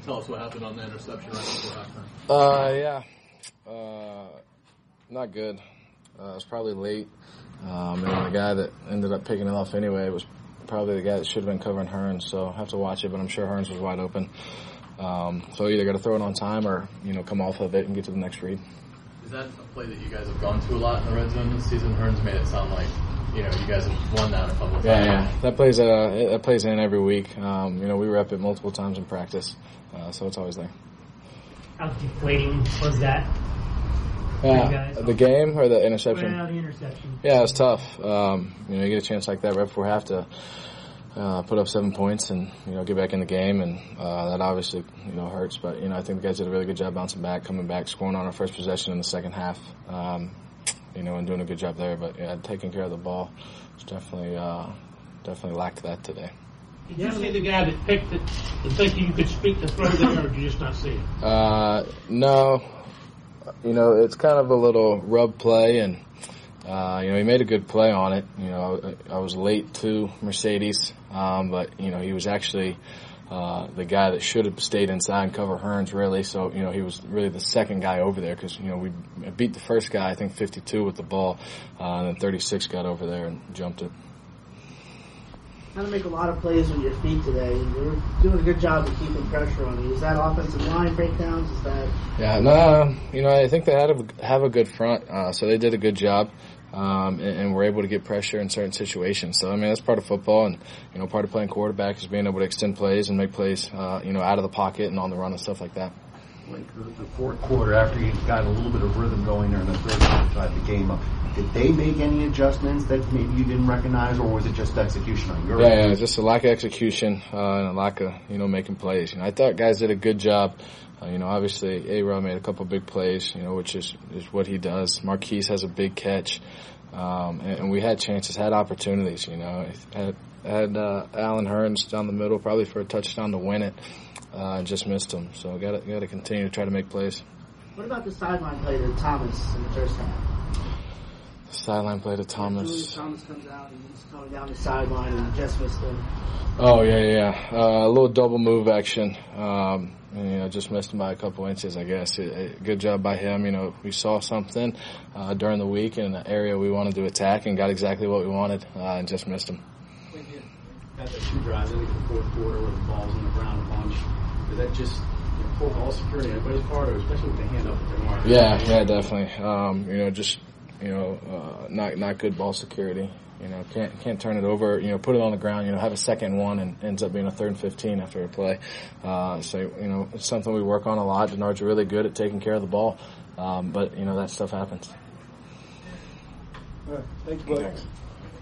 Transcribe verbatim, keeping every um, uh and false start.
Tell us what happened on the interception right before halftime. Uh, yeah. Uh, not good. Uh, it was probably late. Um, and the guy that ended up picking it off anyway was probably the guy that should have been covering Hearns. So I have to watch it, but I'm sure Hearns was wide open. Um, so either got to throw it on time or, you know, come off of it and get to the next read. Is that a play that you guys have gone to a lot in the red zone this season? Hearns made it sound like, you know, you guys have won that a couple of times. Yeah, yeah. That plays, uh, that plays in every week. Um, you know, we rep it multiple times in practice, uh, so it's always there. How deflating was that? Yeah, the game or the interception? Well, the interception. Yeah, it's tough. Um, you know, you get a chance like that right before half to uh, put up seven points and, you know, get back in the game, and uh, that obviously, you know, hurts. But, you know, I think the guys did a really good job bouncing back, coming back, scoring on our first possession in the second half, um, you know, and doing a good job there. But, yeah, taking care of the ball was definitely, uh, definitely lacked that today. Did you see the guy that picked it and think you could speak the throw there, or did you just not see it? Uh, no. You know, it's kind of a little rub play, and, uh, you know, he made a good play on it. You know, I, I was late to Mercedes, um, but, you know, he was actually uh, the guy that should have stayed inside and cover Hearns, really. So, you know, he was really the second guy over there because, you know, we beat the first guy, I think, fifty-two with the ball, uh, and then thirty-six got over there and jumped it. Trying to make a lot of plays on your feet today. You're doing a good job of keeping pressure on you. Is that offensive line breakdowns? Is that? Yeah, no, you know, I think they had a, have a good front, uh, so they did a good job, um, and, and were able to get pressure in certain situations. So, I mean, that's part of football, and, you know, part of playing quarterback is being able to extend plays and make plays, uh, you know, out of the pocket and on the run and stuff like that. Like the, the fourth quarter, after you got a little bit of rhythm going there in the third quarter, tied the game up, did they make any adjustments that maybe you didn't recognize, or was it just execution on your yeah, end? Yeah, just a lack of execution uh, and a lack of, you know, making plays. You know, I thought guys did a good job. Uh, you know, obviously A-Rod made a couple big plays, you know, which is, is what he does. Marquise has a big catch. Um, and, and we had chances, had opportunities, you know. Had, had uh, Allen Hearns down the middle probably for a touchdown to win it. Uh, and just missed him. So got to got to continue to try to make plays. What about the sideline play to Thomas in the first half? The sideline play to Thomas. Julius Thomas comes out and he's coming down the sideline and just missed him. Oh yeah, yeah. Uh, a little double move action. Um, and, you know, just missed him by a couple inches, I guess. It, it, good job by him. You know, we saw something uh, during the week in an area we wanted to attack and got exactly what we wanted, uh, and just missed him. Got that two drives, I think, in the fourth quarter where the ball's on the ground a bunch. Is that just, you know, poor ball security on everybody's part, or especially with the hand up at the mark? Yeah, yeah, definitely. Um, you know, just, you know, uh, not not good ball security. You know, can't can't turn it over. You know, put it on the ground. You know, have a second one and ends up being a third and fifteen after a play. Uh, so you know, it's something we work on a lot. Denard's really good at taking care of the ball, um, but you know that stuff happens. All right, thank you, Blake. Thanks.